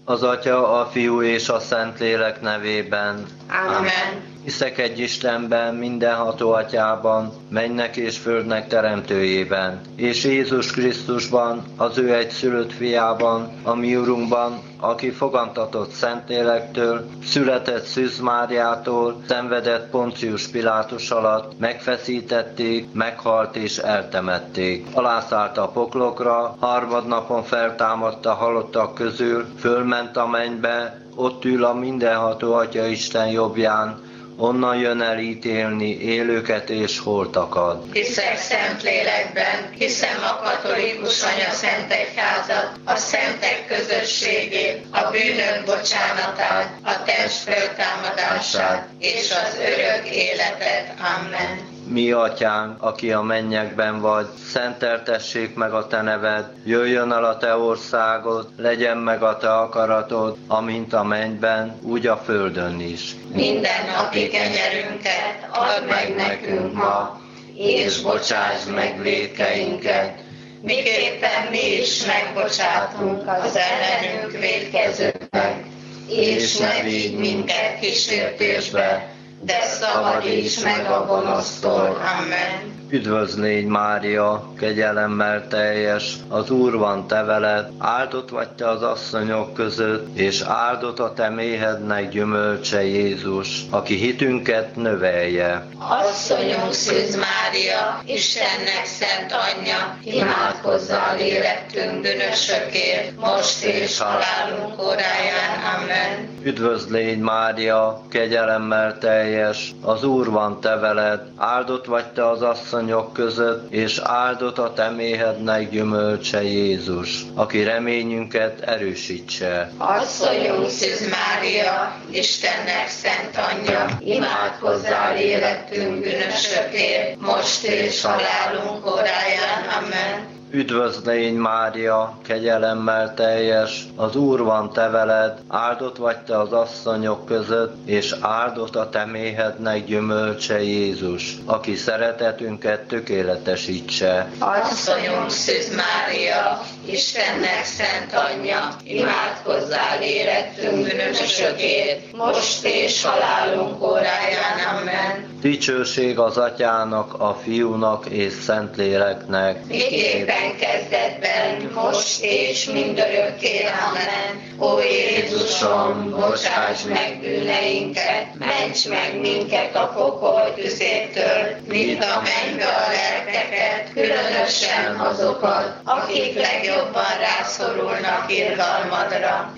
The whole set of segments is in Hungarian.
Az Atya, a Fiú és a Szentlélek nevében. Amen. Hiszek egy Istenben, mindenható Atyában, mennek és földnek teremtőjében, és Jézus Krisztusban, az ő egyszülött fiában, a mi Urunkban, aki fogantatott Szentlélektől, született Szűz Máriától, szenvedett Poncius Pilátus alatt, megfeszítették, meghalt és eltemették. Alászállt a poklokra, harmadnapon feltámadt a halottak közül, fölment a mennybe, ott ül a mindenható Atya Isten jobbján, onnan jön el ítélni élőket és holtakat. Hiszek Szentlélekben, hiszem a katolikus anyaszentegyházat, a szentek közösségét, a bűnök bocsánatát, a test feltámadását és az örök életet. Amen. Mi Atyánk, aki a mennyekben vagy, szenteltessék meg a te neved, jöjjön el a te országod, legyen meg a te akaratod, amint a mennyben, úgy a földön is. Minden napi kenyerünket add meg nekünk ma, és bocsásd meg vétkeinket, miképpen mi is megbocsátunk az ellenünk vétkezőknek, és ne vigy minket kísértésbe, de szabadíts meg a gonosztól. Amen. Üdvözl légy, Mária, kegyelemmel teljes, az Úr van te veled, áldott vagy te az asszonyok között, és áldott a te méhednek gyümölcse Jézus, aki hitünket növelje. Asszonyunk Szűz Mária, Istennek szent anyja, imádkozzál érettünk bűnösökért, most és halálunk óráján. Amen. Üdvözl légy, Mária, kegyelemmel teljes, az Úr van te veled, áldott vagy te az asszonyok között, és áldott a te méhednek gyümölcse Jézus, aki reményünket erősítse. Asszonyunk Szűz Mária, Istennek szent anyja, imádkozzál érettünk bűnösökért, most és halálunk óráján. Amen. Üdvözl légy, Mária, kegyelemmel teljes, az Úr van te veled, áldott vagy te az asszonyok között, és áldott a te méhednek gyümölcse Jézus, aki szeretetünket tökéletesítse. Asszonyunk Szűz Mária, Istennek szent anyja, imádkozzál érettünk bűnösökért, most és halálunk óráján. Amen. Dicsőség az Atyának, a Fiúnak és Szentléleknek. Miképpen kezdetben, most és mindörökké. Amen. Ó Jézusom, bocsáss meg bűneinket, ments meg minket a pokol tüzétől, vidd a mennybe a lelkeket, különösen azokat, akik legjobban rászorulnak irgalmadra.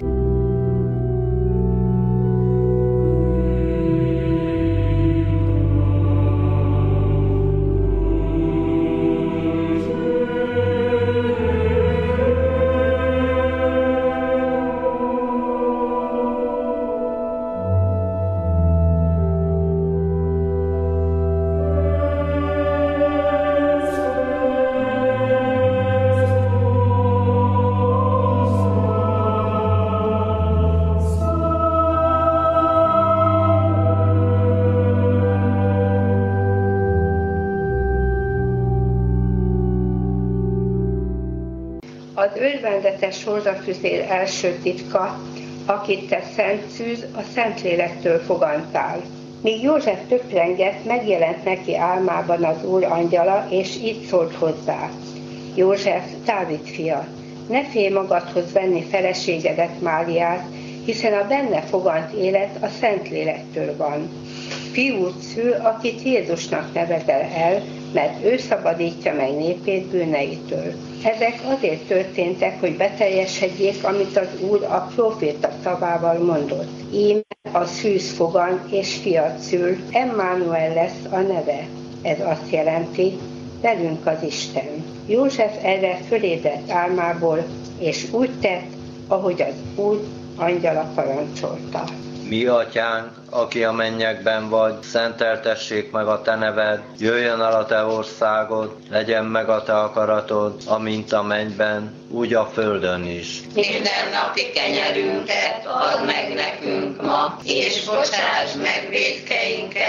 Az örvendetes hordafüzér első titka, akit te Szent Szűz, a Szentlélektől fogantál. Míg József töprengett, megjelent neki álmában az Úr angyala, és így szólt hozzá: József, Dávid fia, ne félj magadhoz venni feleségedet, Máriát, hiszen a benne fogant élet a Szentlélektől van. Fiút szül, akit Jézusnak nevezel el, mert ő szabadítja meg népét bűneitől. Ezek azért történtek, hogy beteljesedjék, amit az Úr a próféta szavával mondott. Íme a szűz fogan és fiat szül, Emmanuel lesz a neve. Ez azt jelenti, velünk az Isten. József erre fölébredt álmából, és úgy tett, ahogy az Úr angyala parancsolta. Mi Atyánk, aki a mennyekben vagy, szenteltessék meg a te neved, jöjjön el a te országod, legyen meg a te akaratod, amint a mennyben, úgy a földön is. Minden napi kenyerünket add meg nekünk ma, és bocsásd meg vétkeinket,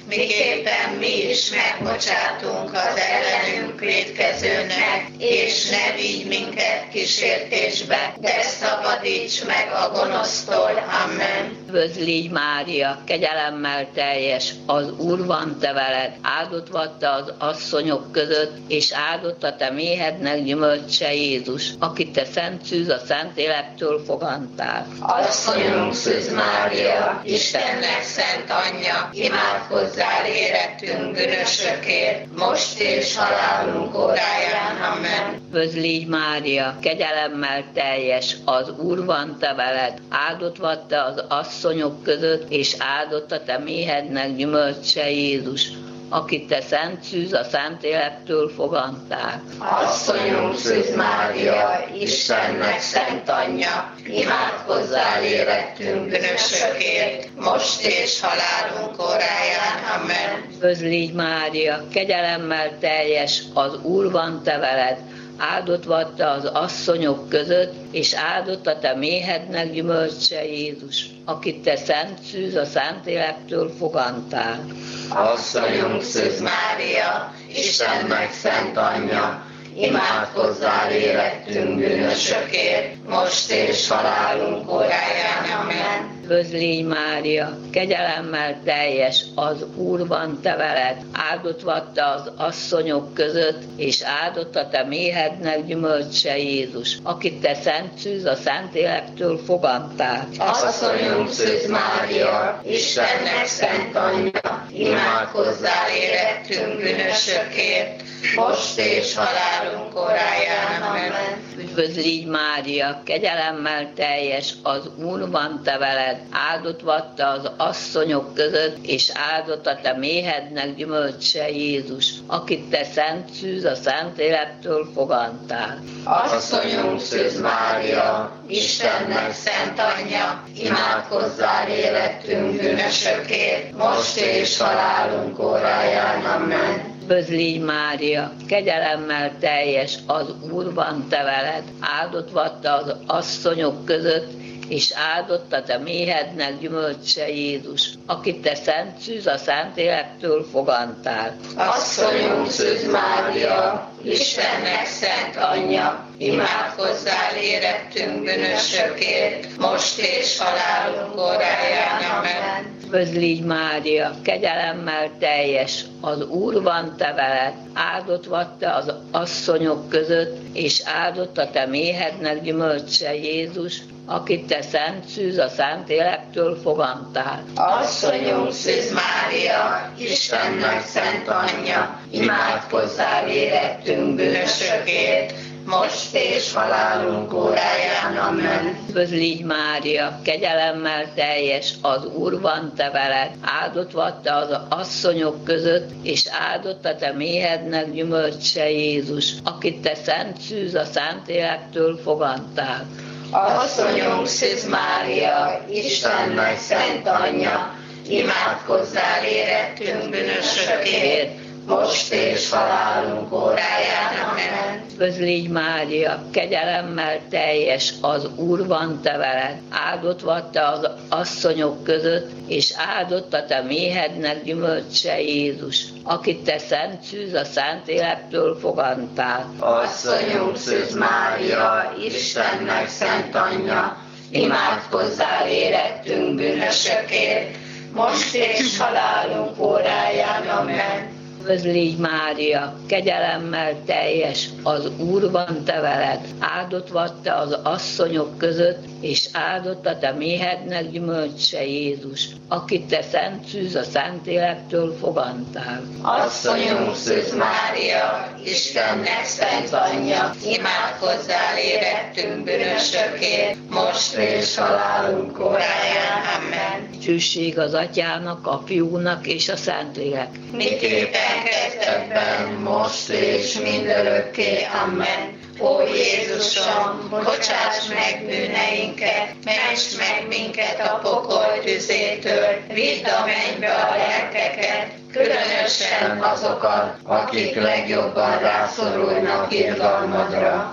miképpen mi is megbocsátunk az ellenünk vétkezőnek, és ne vigy minket kísértésbe, de szabadíts meg a gonosztól. Amen. Üdvözl légy Mária, kegyelemmel teljes, az Úr van te veled, áldott vagy te az asszonyok között, és áldott a te méhednek gyümölcse Jézus, akit te szent szűz a Szentlélektől fogantál. Asszonyunk Szűz Mária, Istennek szent anyja, imádkozzál érettünk bűnösökért, most és halálunk óráján. Amen. Üdvözl légy Mária, kegyelemmel teljes, az Úr van te veled, áldott vagy te az asszonyok között, és áldott a te méhednek gyümölcse Jézus, akit te szent szűz a Szentlélektől fogantál. Asszonyunk Szűz Mária, Istennek szent anyja, imádkozzál érettünk bűnösökért, most és halálunk óráján. Amen. Üdvözl légy Mária, kegyelemmel teljes, az Úr van te veled, áldott vagy te az asszonyok között, és áldott a te méhednek gyümölcse Jézus, akit te szent szűz a Szentlélektől fogantál. Asszonyunk Szűz Mária, Istennek szent anyja, imádkozzál érettünk bűnösökért, most és halálunk óráján. Amen. Üdvözl légy Mária, kegyelemmel teljes, az Úr van te veled, áldott vagy te az asszonyok között, és áldott a te méhednek gyümölcse Jézus, akit te szent szűz a Szentlélektől fogantál. Asszonyunk Szűz Mária, Istennek szent anyja, imádkozzál érettünk bűnösökért, most és halálunk óráján. Amen. Üdvözl légy Mária, kegyelemmel teljes, az Úr van te veled, áldott vagy te az asszonyok között, és áldott a te méhednek gyümölcse Jézus, akit te szent szűz a Szentlélektől fogantál. Asszonyunk Szűz Mária, Istennek szent anyja, imádkozzál érettünk bűnösökért, most és halálunk óráján. Amen. Üdvözl légy Mária, kegyelemmel teljes, az Úr van te veled, áldott vagy te az asszonyok között, és áldott a te méhednek gyümölcse Jézus, akit te szent szűz a Szentlélektől fogantál. Asszonyunk Szűz Mária, Istennek szent anyja, imádkozzál érettünk bűnösökért, most és halálunk óráján. Amen. Üdvözl légy Mária, kegyelemmel teljes, az Úr van te veled, áldott vagy te az asszonyok között, és áldott a te méhednek gyümölcse Jézus, akit te szent szűz a Szentlélektől fogantál. Asszonyunk Szűz Mária, Istennek szent anyja, imádkozzál érettünk bűnösökért, most és halálunk óráján. Amen. Üdvözl légy Mária, kegyelemmel teljes, az Úr van te veled, áldott vagy te az asszonyok között, és áldott a te méhednek gyümölcse Jézus, akit te szent szűz a Szentlélektől fogantál. Asszonyunk Szűz Mária, Istennek szent anyja, imádkozzál érettünk bűnösökért, most és halálunk óráján. Amen. Üdvözl légy Mária, kegyelemmel teljes, az Úr van te veled, áldott vagy te az asszonyok között, és áldott a te méhednek gyümölcse Jézus, akit te szent szűz a Szentlélektől fogantál. Asszonyunk Szűz Mária, Istennek szent anyja, imádkozzál érettünk bűnösökért, most és halálunk óráján. Amen. Üdvözl légy Mária, kegyelemmel teljes, az Úr van te veled, áldott vagy te az asszonyok között, és áldott a te méhednek gyümölcse Jézus, akit te szent szűz a Szentlélektől fogantál. Asszonyunk Szűz Mária, Istennek szent anyja, imádkozzál érettünk bűnösökért, most és halálunk óráján. Amen. Dicsőség az Atyának, a Fiúnak és a Szentlélek. Miképpen kezdetben, most és mindörökké. Amen. Ó Jézusom, bocsáss meg bűneinket, ments meg minket a pokol tüzétől, vidd a mennybe a lelkeket, különösen azokat, akik legjobban rászorulnak irgalmadra.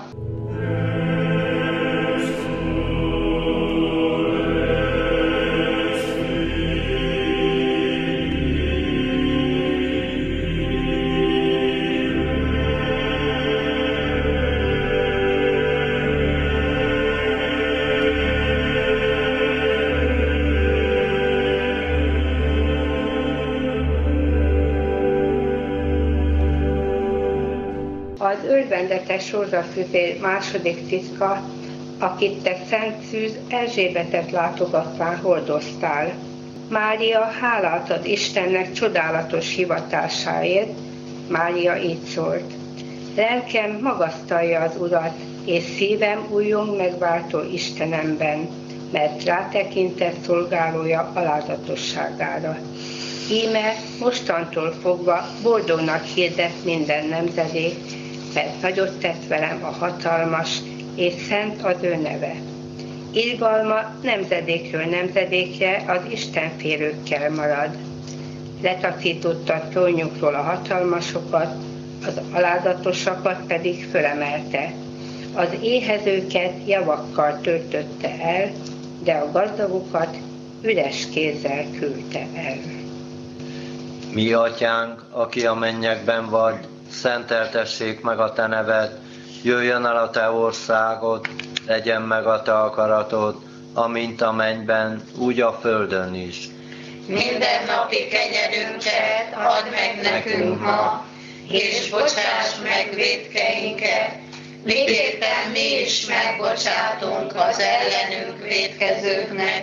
örvendetes rózsafüzér második titka, akit te Szent Szűz Erzsébetet látogatván hordoztál. Mária hálát ad Istennek csodálatos hivatásáért. Mária így szólt: lelkem magasztalja az Urat, és szívem újjong megváltó Istenemben, mert rátekintett szolgálója alázatosságára. Íme mostantól fogva boldognak hirdet minden nemzedék, mert nagyot tett velem a hatalmas, és szent az ő neve. Irgalma nemzedékről nemzedékre az istenfélőkkel marad. Letaszította trónjukról a hatalmasokat, az alázatosakat pedig fölemelte. Az éhezőket javakkal töltötte el, de a gazdagokat üres kézzel küldte el. Mi atyánk, aki a mennyekben vagy, szenteltessék meg a te neved, jöjjön el a te országod, legyen meg a te akaratod, amint a mennyben, úgy a földön is. Mindennapi kenyerünket add meg nekünk ma, és bocsáss meg vétkeinket, miképpen mi is megbocsátunk az ellenünk vétkezőknek,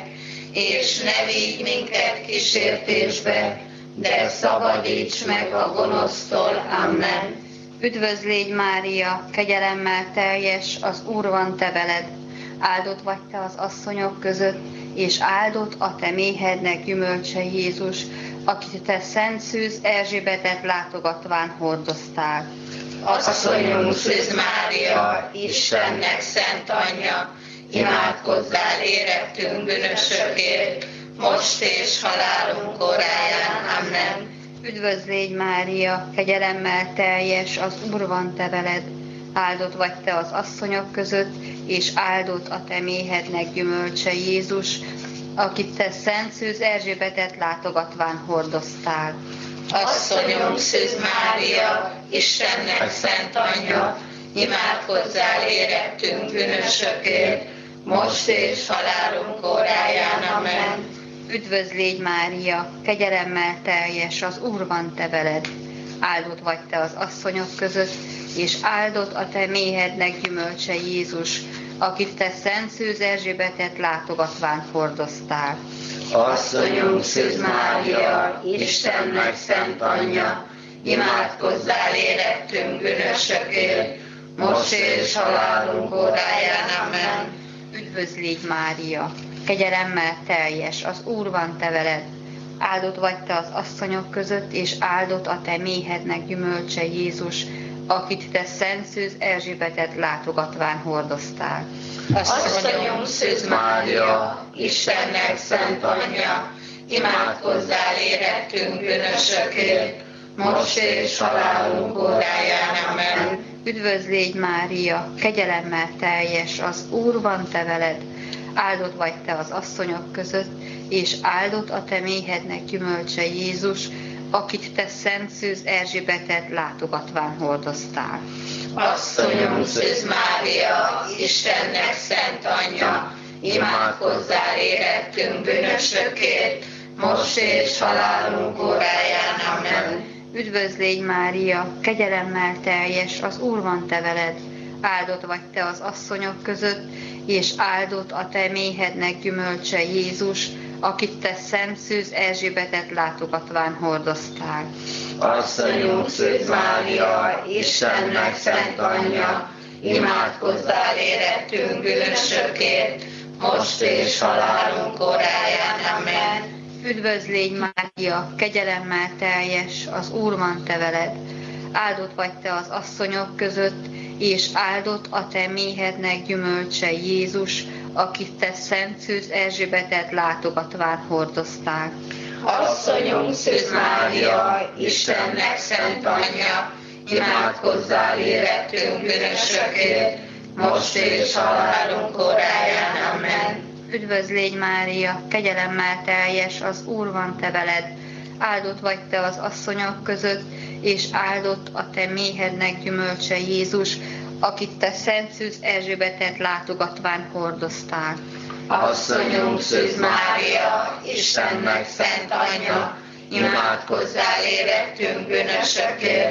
és ne vigy minket kísértésbe, de szabadíts meg a gonosztól. Amen. Üdvözl légy, Mária, kegyelemmel teljes, az Úr van te veled. Áldott vagy te az asszonyok között, és áldott a te méhednek gyümölcse Jézus, akit te Szent Szűz Erzsébetet látogatván hordoztál. Asszonyunk Szűz Mária, Istennek szent anyja, imádkozzál érettünk bűnösökért, most és halálunk óráján. Amen. Üdvözl légy, Mária, kegyelemmel teljes, az Úr van te veled. Áldott vagy te az asszonyok között, és áldott a te méhednek gyümölcse Jézus, akit te Szent Szűz Erzsébetet látogatván hordoztál. Asszonyunk Szűz Mária, Istennek szent anyja, imádkozzál érettünk bűnösökért, most és halálunk óráján. Amen. Üdvözl légy, Mária, kegyelemmel teljes, az Úr van te veled. Áldott vagy te az asszonyok között, és áldott a te méhednek gyümölcse Jézus, akit te Szent Szűz Erzsébetet látogatván hordoztál. Asszonyunk Szűz Mária, Istennek szent anyja, imádkozzál érettünk bűnösökért, most és halálunk óráján. Amen. Üdvözl légy, Mária, kegyelemmel teljes, az Úr van te veled. Áldott vagy te az asszonyok között, és áldott a te méhednek gyümölcse Jézus, akit te Szent Szűz Erzsébetet látogatván hordoztál. Asszonyunk Szűz Mária, Istennek szent anyja, imádkozzál érettünk bűnösökért, most és halálunk óráján. Amen. Üdvözl légy, Mária, kegyelemmel teljes, az Úr van te veled. Áldott vagy te az asszonyok között, és áldott a te méhednek gyümölcse Jézus, akit te Szent Szűz Erzsébetet látogatván hordoztál. Asszonyunk Szűz Mária, Istennek szent anyja, imádkozzál érettünk bűnösökért, most és halálunk óráján. Amen. Üdvözl légy, Mária, kegyelemmel teljes, az Úr van te veled. Áldott vagy te az asszonyok között, és áldott a te méhednek gyümölcse Jézus, akit te Szent Szűz Erzsébetet látogatván hordoztál. Asszonyunk Szűz Mária, Istennek szent anyja, imádkozzál érettünk bűnösökért, most és halálunk óráján. Amen. Üdvözl légy, Mária, kegyelemmel teljes, az Úr van te veled. Áldott vagy te az asszonyok között, és áldott a te méhednek gyümölcse Jézus, akit te Szent Szűz Erzsébetet látogatván hordoztál. Asszonyunk Szűz Mária, Istennek szent anyja, imádkozzál érettünk bűnösökért, most és halálunk óráján. Amen. Üdvözl légy, Mária, kegyelemmel teljes, az Úr van te veled. Áldott vagy te az asszonyok között, és áldott a te méhednek gyümölcse Jézus, akit te Szent Szűz Erzsébetet látogatván hordoztál. Asszonyunk Szűz Mária, Istennek szent anyja, imádkozzál érettünk bűnösökért,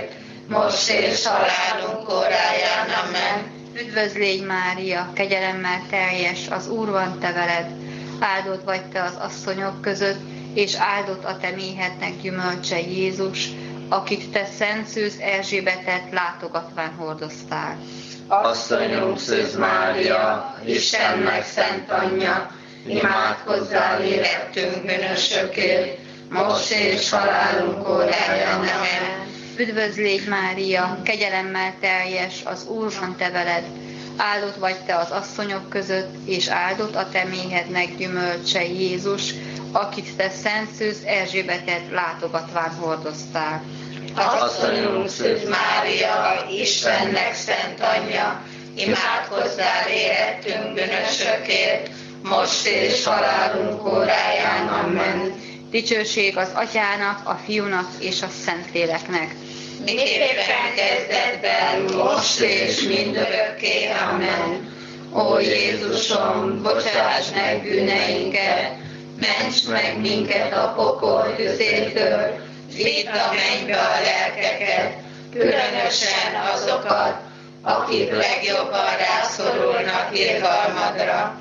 most és halálunk óráján. Amen. Üdvözl légy Mária, kegyelemmel teljes, az Úr van te veled, áldott vagy te az asszonyok között, és áldott a te méhednek gyümölcse Jézus, akit te Szent Szűz Erzsébetet látogatván hordoztál. Asszonyunk Szűz Mária, Istennek szent anyja, imádkozzál érettünk bűnösökért, most és halálunk óráján. Amen. Üdvözl légy Mária, kegyelemmel teljes, az Úr van te veled, áldott vagy te az asszonyok között, és áldott a te méhednek gyümölcse Jézus, akit te Szent Szűz Erzsébetet látogatván hordoztál. Asszonyunk Szűz Mária, Istennek szent anyja, imádkozzál érettünk bűnösökért, most és halálunk óráján. Amen. Dicsőség az Atyának, a Fiúnak és a Szentléleknek. Miképpen kezdetben, most és mindörökké. Amen. Ó Jézusom, bocsáss meg bűneinket, ments meg minket a pokol tüzétől, vidd a mennybe a lelkeket, különösen azokat, akik legjobban rászorulnak irgalmadra.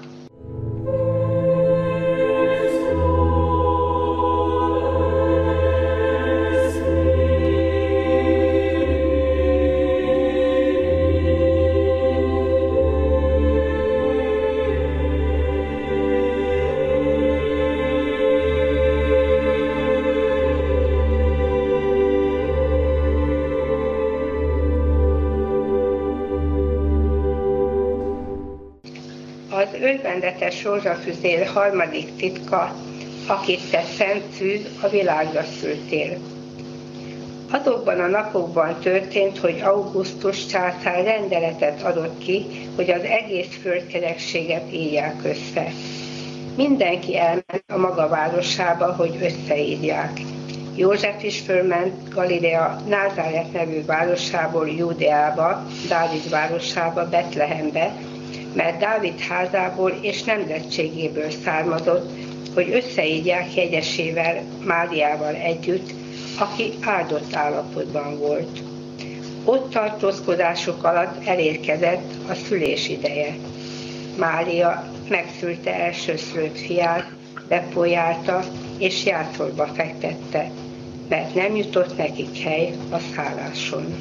Az örvendetes rózsafüzér harmadik titka, akit te Szent Szűz, a világra szültél. Azokban a napokban történt, hogy Augustus császár rendeletet adott ki, hogy az egész földkerekséget írják össze. Mindenki elment a maga városába, hogy összeírják. József is fölment Galilea Názáret nevű városából Júdeába, Dávid városába, Betlehembe, mert Dávid házából és nemzetségéből származott, hogy összeírják jegyesével, Máriával együtt, aki áldott állapotban volt. Ott tartózkodásuk alatt elérkezett a szülés ideje. Mária megszülte elsőszülött fiát, bepolyálta és jászolba fektette, mert nem jutott nekik hely a szálláson.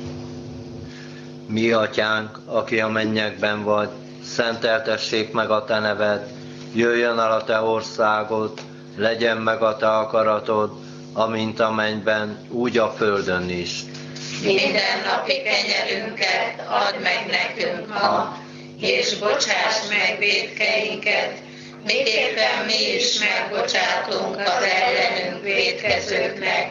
Mi atyánk, aki a mennyekben vagy, szenteltessék meg a te neved, jöjjön el a te országod, legyen meg a te akaratod, amint a mennyben, úgy a földön is. Mindennapi kenyerünket add meg nekünk ma, és bocsáss meg vétkeinket, miképpen mi is megbocsátunk az ellenünk vétkezőknek,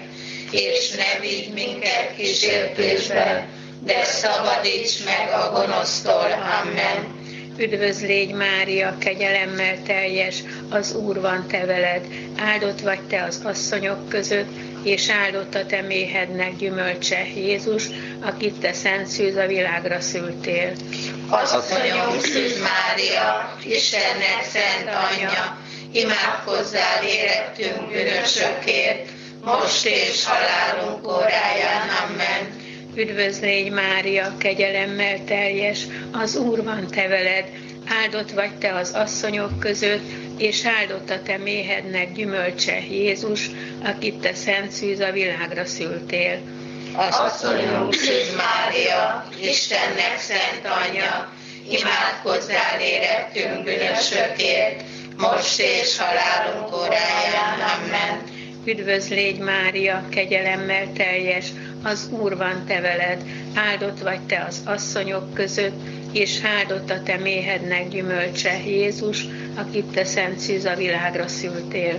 és ne vigy minket kísértésbe, de szabadíts meg a gonosztól. Amen. Üdvözl légy Mária, kegyelemmel teljes, az Úr van te veled, áldott vagy te az asszonyok között, és áldott a te méhednek gyümölcse Jézus, akit te Szent Szűz a világra szültél. Asszonyunk Szűz Mária, Istennek szent anyja, imádkozzál érettünk bűnösökért, most és halálunk óráján. Amen. Üdvözl légy Mária, kegyelemmel teljes, az Úr van te veled, áldott vagy te az asszonyok között, és áldott a te méhednek gyümölcse Jézus, akit te Szent Szűz a világra szültél. Asszonyunk Szűz Mária, Istennek szent anyja, imádkozzál érettünk bűnösökért, most és halálunk óráján. Amen. Üdvözl légy Mária, kegyelemmel teljes, az Úr van te veled, áldott vagy te az asszonyok között, és áldott a te méhednek gyümölcse Jézus, akit te Szent Szűz a világra szültél.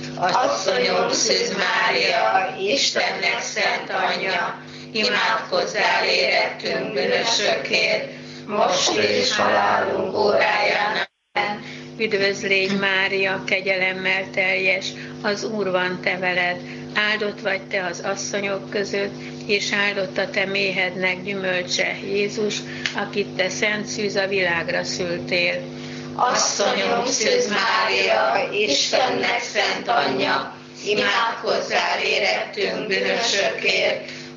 Asszonyunk Szűz Mária, Istennek szent anyja, imádkozzál érettünk bűnösökért, most és halálunk óráján. Amen. Üdvözl légy Mária, kegyelemmel teljes, az Úr van te veled, áldott vagy te az asszonyok között, és áldott a te méhednek gyümölcse Jézus, akit te Szent Szűz a világra szültél. Asszonyunk Szűz Mária, Istennek szent anyja, imádkozzál érettünk bűnösökért,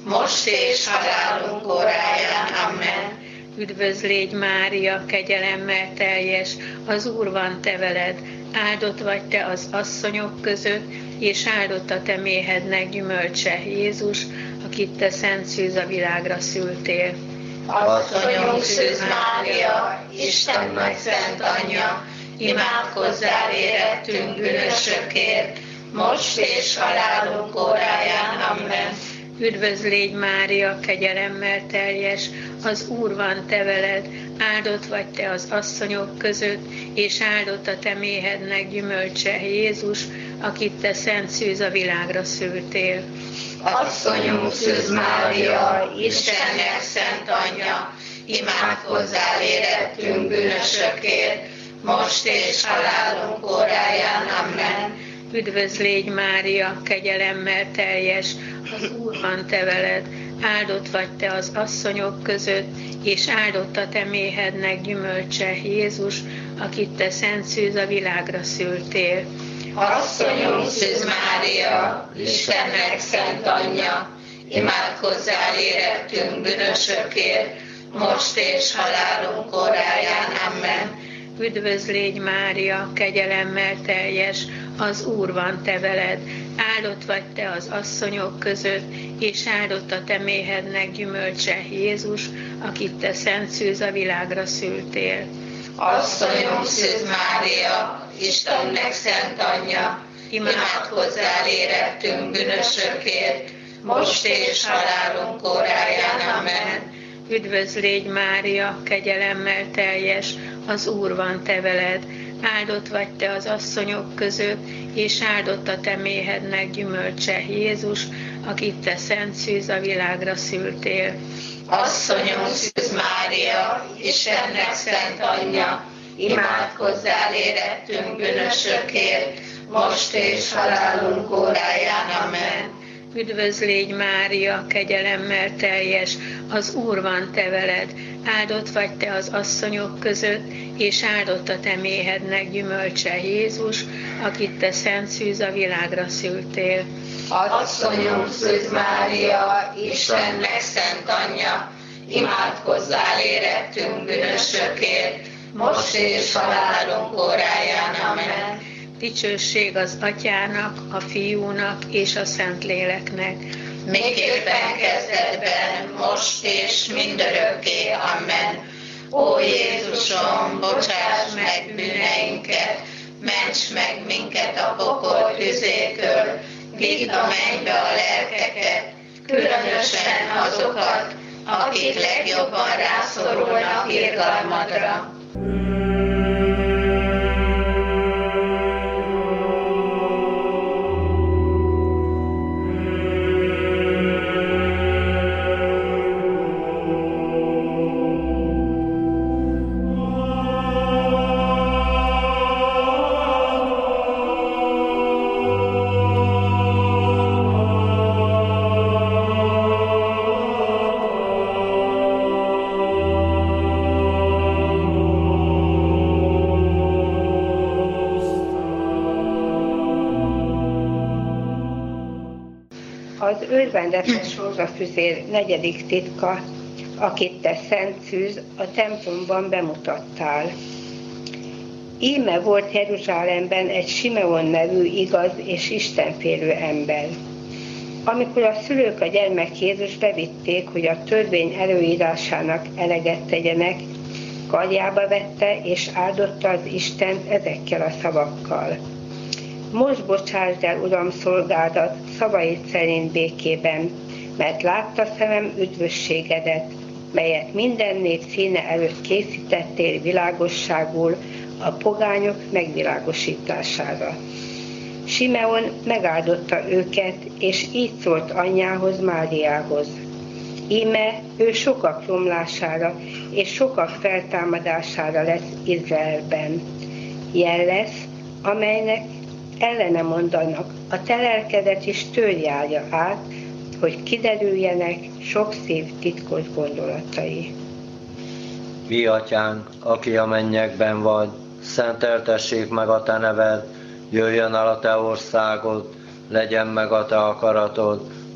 most és halálunk óráján. Amen. Üdvözl légy Mária, kegyelemmel teljes, az Úr van te veled, áldott vagy te az asszonyok között, és áldott a te méhednek gyümölcse, Jézus, akit te szent szűz a világra szültél. Asszonyunk Szűz Mária, Istennek szent anyja, imádkozzál érettünk bűnösökért, most és halálunk óráján. Amen. Üdvözl légy Mária, kegyelemmel teljes, az Úr van te veled, áldott vagy te az asszonyok között, és áldott a te méhednek gyümölcse, Jézus, akit te szent szűz a világra szültél. Asszonyunk Szűz Mária, Istennek szent anyja, imádkozzál érettünk bűnösökért, most és halálunk óráján. Amen. Üdvözl légy Mária, kegyelemmel teljes, az Úr van te veled, áldott vagy te az asszonyok között, és áldott a te méhednek gyümölcse, Jézus, akit te szent szűz a világra szültél. Asszonyunk Szűz Mária, Istennek szent anyja, imádkozzál érettünk bűnösökért, most és halálunk óráján. Amen. Üdvözl légy Mária, kegyelemmel teljes, az Úr van te veled, áldott vagy te az asszonyok között, és áldott a te méhednek gyümölcse, Jézus, akit te szent szűz a világra szültél. Asszonyunk Szűz Mária, Istennek szent anyja, imádkozzál érettünk bűnösökért, most és halálunk óráján. Amen. Üdvözl légy Mária, kegyelemmel teljes, az Úr van te veled, áldott vagy te az asszonyok között, és áldott a te méhednek gyümölcse, Jézus, akit te szent szűz a világra szültél. Asszonyunk Szűz Mária, Istennek szent anyja, imádkozzál érettünk bűnösökért, most és halálunk óráján. Amen. Üdvözl légy Mária, kegyelemmel teljes, az Úr van te veled, áldott vagy te az asszonyok között, és áldott a te méhednek gyümölcse, Jézus, akit te szent szűz a világra szültél. Asszonyunk Szűz Mária, Istennek szent anyja, imádkozzál érettünk bűnösökért, most és halálunk óráján. Amen. Dicsőség az Atyának, a Fiúnak és a Szentléleknek. Miképpen kezdetben, most és mindörökké. Amen. Ó Jézusom, bocsáss meg bűneinket, ments meg minket a pokol tüzétől, vidd a mennybe a lelkeket, különösen azokat, akik legjobban rászorulnak irgalmadra. Az örvendetes rózsafüzér negyedik titka, akit te szent szűz a templomban bemutattál. Íme volt Jeruzsálemben egy Simeon nevű igaz és istenfélő ember. Amikor a szülők a gyermek Jézus bevitték, hogy a törvény előírásának eleget tegyenek, karjába vette és áldotta az Istent ezekkel a szavakkal. Most bocsásd el, Uram, szolgádat szavaid szerint békében, mert látta szemem üdvösségedet, melyet minden nép színe előtt készítettél világosságul a pogányok megvilágosítására. Simeon megáldotta őket, és így szólt anyjához, Máriához. Íme ő sokak romlására és sokak feltámadására lesz Izraelben. Jel lesz, amelynek ellene mondanak, a te lelkedet is törjárja át, hogy kiderüljenek sok szív titkos gondolatai. Mi atyánk, aki a mennyekben vagy, szenteltessék meg a te neved, jöjjön el a te országod, legyen meg a te akaratod,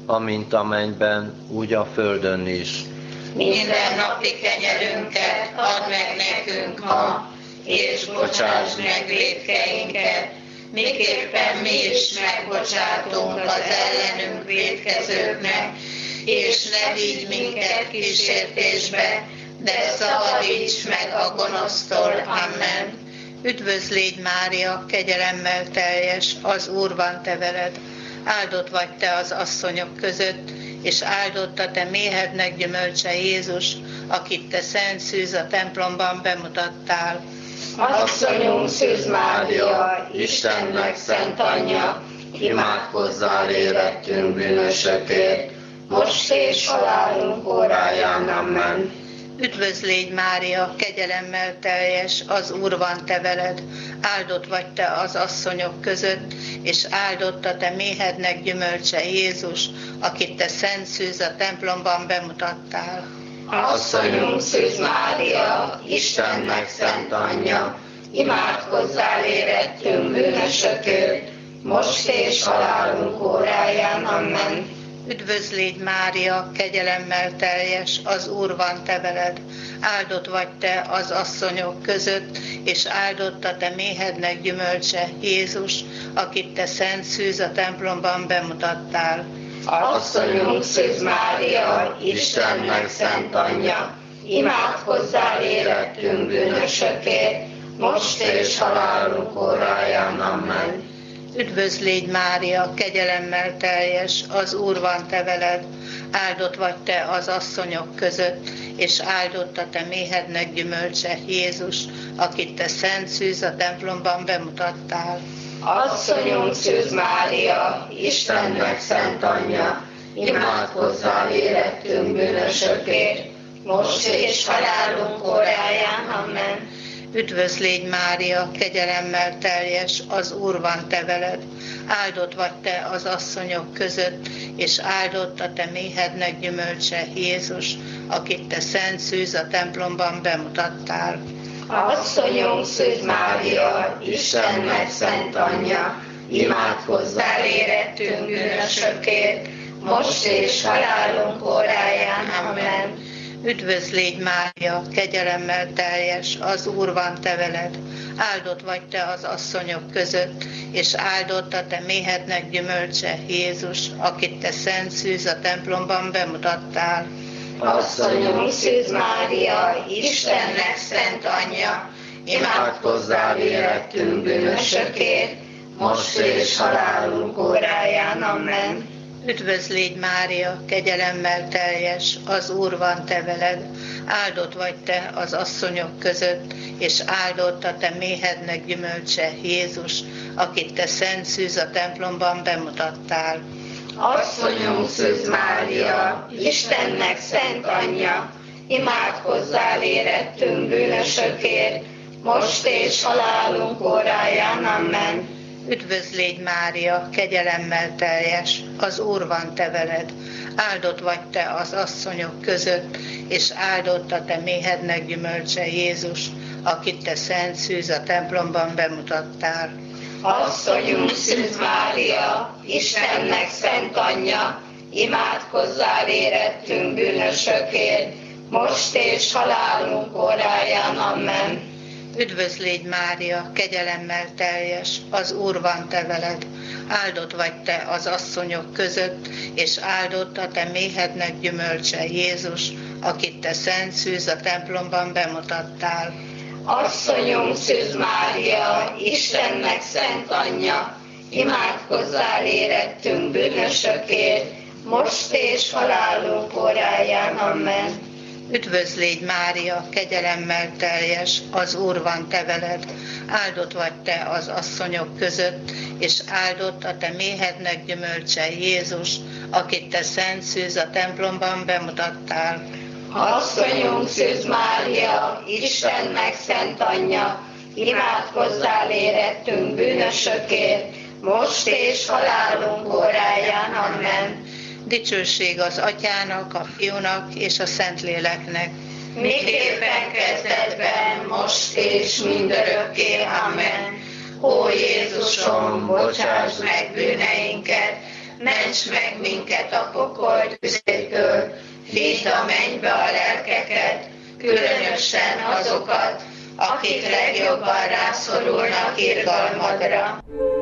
amint a mennyben, úgy a földön is. Minden napi kenyerünket add meg nekünk ma, és bocsásd meg vétkeinket, miképpen mi is megbocsátunk az ellenünk vétkezőknek, és ne vigy minket kísértésbe, de szabadíts meg a gonosztól. Amen. Üdvözl légy Mária, kegyelemmel teljes, az Úr van te veled. Áldott vagy te az asszonyok között, és áldott a te méhednek gyümölcse Jézus, akit te szent szűz a templomban bemutattál. Asszonyunk Szűz Mária, Istennek szent anyja, imádkozzál érettünk bűnösökért, most és halálunk óráján. Amen. Üdvözl légy Mária, kegyelemmel teljes, az Úr van te veled. Áldott vagy te az asszonyok között, és áldott a te méhednek gyümölcse Jézus, akit te szent szűz a templomban bemutattál. Asszonyunk Szűz Mária, Istennek szent anyja, imádkozzál érettünk bűnösökért, most és halálunk óráján. Amen. Üdvözl légy Mária, kegyelemmel teljes, az Úr van te veled. Áldott vagy te az asszonyok között, és áldott a te méhednek gyümölcse Jézus, akit te szent szűz a templomban bemutattál. Asszonyunk Szűz Mária, Istennek szent anyja, imádkozzál érettünk bűnösökért, most és halálunk óráján. Amen. Üdvözl légy Mária, kegyelemmel teljes, az Úr van te veled. Áldott vagy te az asszonyok között, és áldott a te méhednek gyümölcse Jézus, akit te szent szűz a templomban bemutattál. Asszonyunk Szűz Mária, Istennek szent anyja, imádkozzál érettünk bűnösökért, most és halálunk óráján. Amen. Üdvözl légy Mária, kegyelemmel teljes, az Úr van te veled. Áldott vagy te az asszonyok között, és áldott a te méhednek gyümölcse Jézus, akit te szent szűz a templomban bemutattál. Asszonyunk Szűz Mária, Istennek szent anyja, imádkozzál érettünk bűnösökért, most és halálunk óráján. Amen. Üdvözl légy Mária, kegyelemmel teljes, az Úr van te veled. Áldott vagy te az asszonyok között, és áldott a te méhednek gyümölcse Jézus, akit te szent szűz a templomban bemutattál. Asszonyunk Szűz Mária, Istennek szent anyja, imádkozzál érettünk bűnösökért, most és halálunk óráján. Amen. Üdvözl légy Mária, kegyelemmel teljes, az Úr van te veled. Áldott vagy te az asszonyok között, és áldott a te méhednek gyümölcse Jézus, akit te szent szűz a templomban bemutattál. Asszonyunk Szűz Mária, Istennek szent anyja, imádkozzál érettünk bűnösökért, most és halálunk óráján. Amen. Üdvözl légy Mária, kegyelemmel teljes, az Úr van te veled. Áldott vagy te az asszonyok között, és áldott a te méhednek gyümölcse Jézus, akit te szent szűz a templomban bemutattál. Asszonyunk Szűz Mária, Istennek szent anyja, imádkozzál érettünk bűnösökért, most és halálunk óráján. Amen. Üdvözl légy Mária, kegyelemmel teljes, az Úr van te veled. Áldott vagy te az asszonyok között, és áldott a te méhednek gyümölcse Jézus, akit te szent szűz a templomban bemutattál. Asszonyunk Szűz Mária, Istennek szent anyja, imádkozzál érettünk bűnösökért, most és halálunk óráján. Amen. Üdvözl légy Mária, kegyelemmel teljes, az Úr van te veled. Áldott vagy te az asszonyok között, és áldott a te méhednek gyümölcse Jézus, akit te szent szűz a templomban bemutattál. Asszonyunk Szűz Mária, Istennek szent anyja, imádkozzál érettünk bűnösökért, most és halálunk óráján. Amen. Dicsőség az Atyának, a Fiúnak és a Szentléleknek. Miképpen kezdetben, most és mindörökké. Amen. Ó Jézusom, bocsáss meg bűneinket, ments meg minket a pokol tüzétől, vidd a mennybe a lelkeket, különösen azokat, akik legjobban rászorulnak irgalmadra.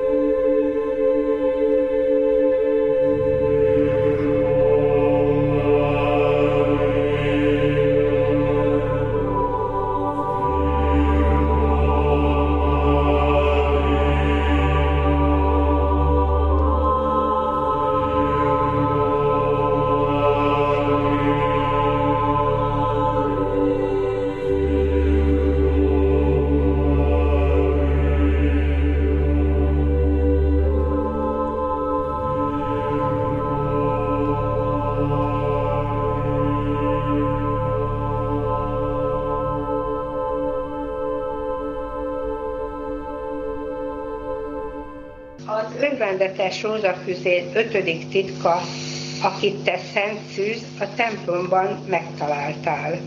Az örvendetes rózsafüzér 5. titka, akit te szent szűz, a templomban megtaláltál.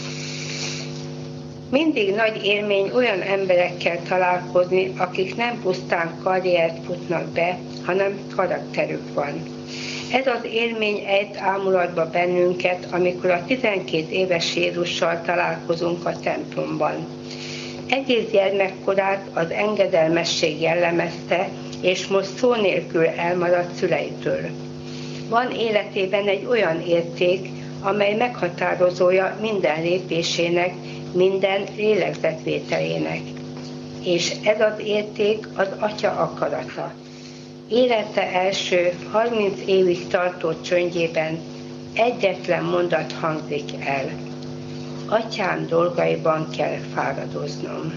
Mindig nagy élmény olyan emberekkel találkozni, akik nem pusztán karriert futnak be, hanem karakterük van. Ez az élmény ejt ámulatba bennünket, amikor a 12 éves Jézussal találkozunk a templomban. Egész gyermekkorát az engedelmesség jellemezte, és most szó nélkül elmaradt szüleitől. Van életében egy olyan érték, amely meghatározója minden lépésének, minden lélegzetvételének. És ez az érték az Atya akarata. Élete első 30 évig tartó csöndjében egyetlen mondat hangzik el. Atyám dolgaiban kell fáradoznom.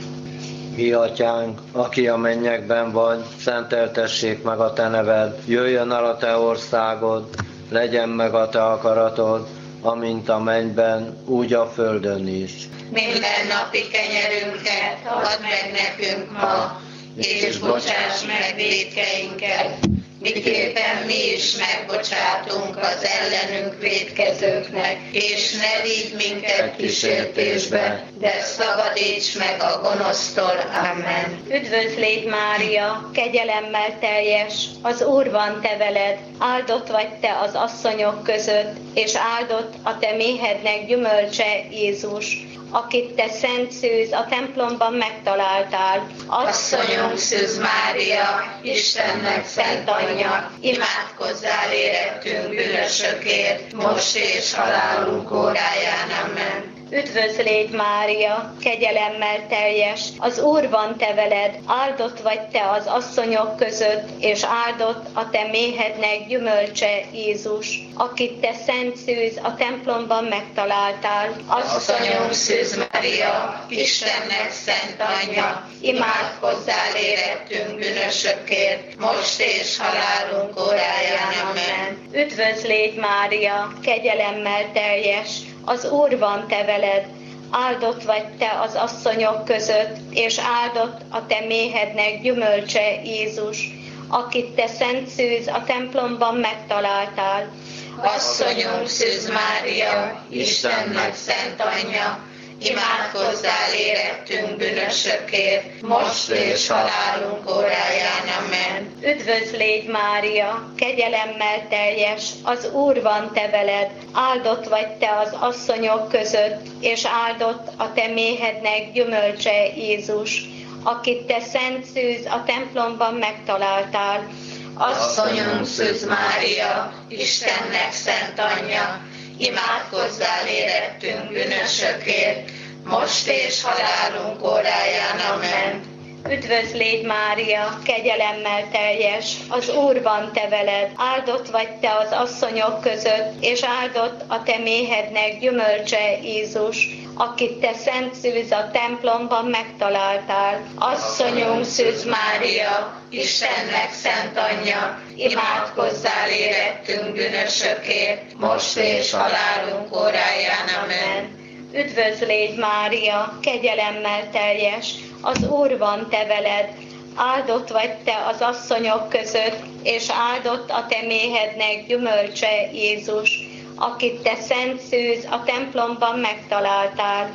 Mi atyánk, aki a mennyekben vagy, szenteltessék meg a te neved, jöjjön el a te országod, legyen meg a te akaratod, amint a mennyben, úgy a földön is. Minden napi kenyerünket add meg nekünk ma, és bocsáss meg vétkeinket, miképpen mi is megbocsátunk az ellenünk vétkezőknek, és ne vigy minket kísértésbe, de szabadíts meg a gonosztól. Amen. Üdvözl légy, Mária, kegyelemmel teljes, az Úr van te veled, áldott vagy te az asszonyok között, és áldott a te méhednek gyümölcse, Jézus, akit te szent szűz a templomban megtaláltál. Asszonyunk Szűz Mária, Istennek szent anyja, imádkozzál érettünk bűnösökért, most és halálunk óráján. Amen. Üdvözl légy, Mária, kegyelemmel teljes, az Úr van te veled, áldott vagy te az asszonyok között, és áldott a te méhednek gyümölcse, Jézus, akit te szent szűz a templomban megtaláltál. Asszonyunk Szűz Mária, Istennek szent anyja, imádkozzál érettünk bűnösökért, most és halálunk óráján. Amen. Üdvözl légy, Mária, kegyelemmel teljes, az Úr van te veled, áldott vagy te az asszonyok között, és áldott a te méhednek gyümölcse, Jézus, akit te szent szűz a templomban megtaláltál. Asszonyunk Szűz Mária, Istennek szent anyja, imádkozzál érettünk bűnösökért, most és halálunk óráján. Amen. Üdvözl légy, Mária, kegyelemmel teljes, az Úr van te veled, áldott vagy te az asszonyok között, és áldott a te méhednek gyümölcse, Jézus, akit te szent szűz a templomban megtaláltál. Asszonyunk Szűz Mária, Istennek szent anyja, imádkozzál érettünk bűnösökért, most és halálunk óráján. Amen. Üdvözl légy, Mária, kegyelemmel teljes, az Úr van te veled, áldott vagy te az asszonyok között, és áldott a te méhednek gyümölcse, Jézus, akit te szent szűz a templomban megtaláltál. Asszonyunk Szűz Mária, Istennek szent anyja, imádkozzál érettünk bűnösökért, most és halálunk óráján. Amen. Üdvözl légy, Mária, kegyelemmel teljes, az Úr van te veled, áldott vagy te az asszonyok között, és áldott a te méhednek gyümölcse, Jézus, akit te szent szűz a templomban megtaláltál.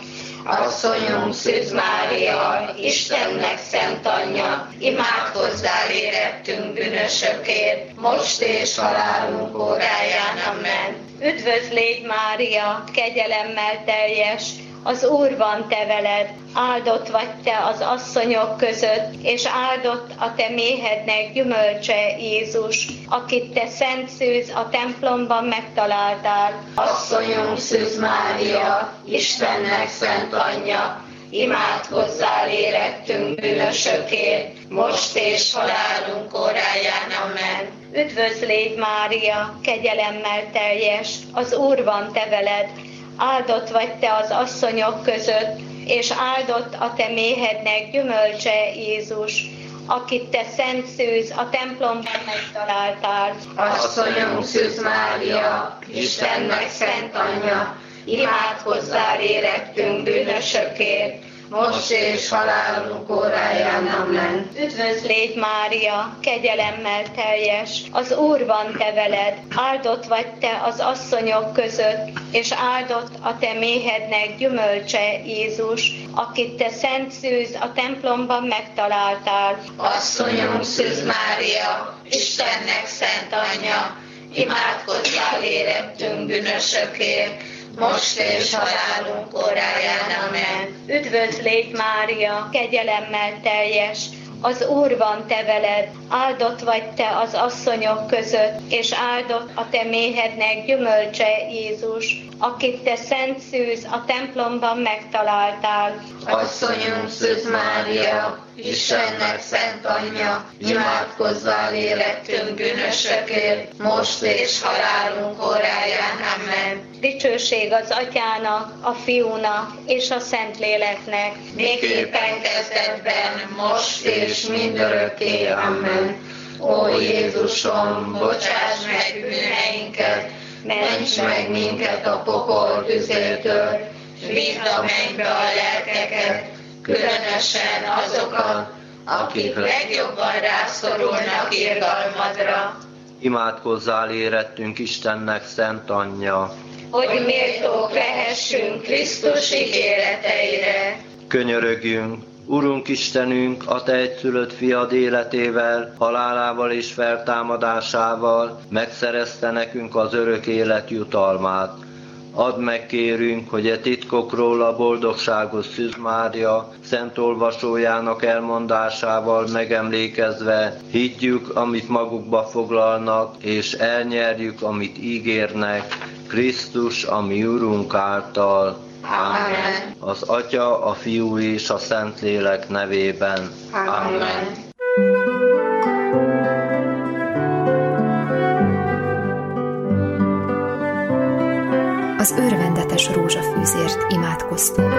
Asszonyunk Szűz Mária, Istennek szent anyja, imádkozzál érettünk bűnösökért, most és halálunk óráján. Amen. Üdvözl légy Mária, kegyelemmel teljes, az Úr van te veled, áldott vagy te az asszonyok között, és áldott a te méhednek gyümölcse Jézus, akit te szent szűz a templomban megtaláltál. Asszonyunk Szűz Mária, Istennek szent anyja, imádkozzál érettünk bűnösökért, most és halálunk óráján. Amen. Üdvözl légy Mária, kegyelemmel teljes, az Úr van te veled, áldott vagy te az asszonyok között, és áldott a te méhednek gyümölcse Jézus, akit te szent szűz a templomban megtaláltál. Asszonyunk Szűz Mária, Istennek szent anyja, imádkozzál érettünk bűnösökért, most és halálunk óráján. Amen. Üdvözl légy Mária, kegyelemmel teljes, az Úr van te veled, áldott vagy te az asszonyok között, és áldott a te méhednek gyümölcse Jézus, akit te szent szűz a templomban megtaláltál. Asszonyunk Szűz Mária, Istennek szent anyja, imádkozzál érettünk bűnösökért, most és halálunk óráján. Amen. Üdvözl légy Mária, kegyelemmel teljes, az Úr van te veled, áldott vagy te az asszonyok között, és áldott a te méhednek gyümölcse Jézus, akit te szent szűz a templomban megtaláltál. Asszonyunk Szűz Mária, Istennek szent anyja, imádkozzál érettünk bűnösökért, most és halálunk óráján. Amen. Dicsőség az Atyának, a Fiúnak és a Szentléleknek, miképpen kezdetben, most és mindörökké. Amen. Ó Jézusom, bocsáss meg bűneinket, ments meg minket a pokol tüzétől, vidd a mennybe a lelkeket, különösen azokat, akik legjobban rászorulnak irgalmadra. Imádkozzál érettünk Istennek szent anyja, hogy méltók lehessünk Krisztus ígéreteire. Könyörögjünk, Urunk Istenünk, a te egyszülött fiad életével, halálával és feltámadásával megszerezte nekünk az örök élet jutalmát. Add meg, kérünk, hogy e titkokról a boldogságos Szűz Mária szent olvasójának elmondásával megemlékezve higgyük, amit magukba foglalnak, és elnyerjük, amit ígérnek, Krisztus, a mi Urunk által. Amen. Az Atya, a Fiú és a Szentlélek nevében. Amen. Az örvendetes rózsafűzért imádkoztunk.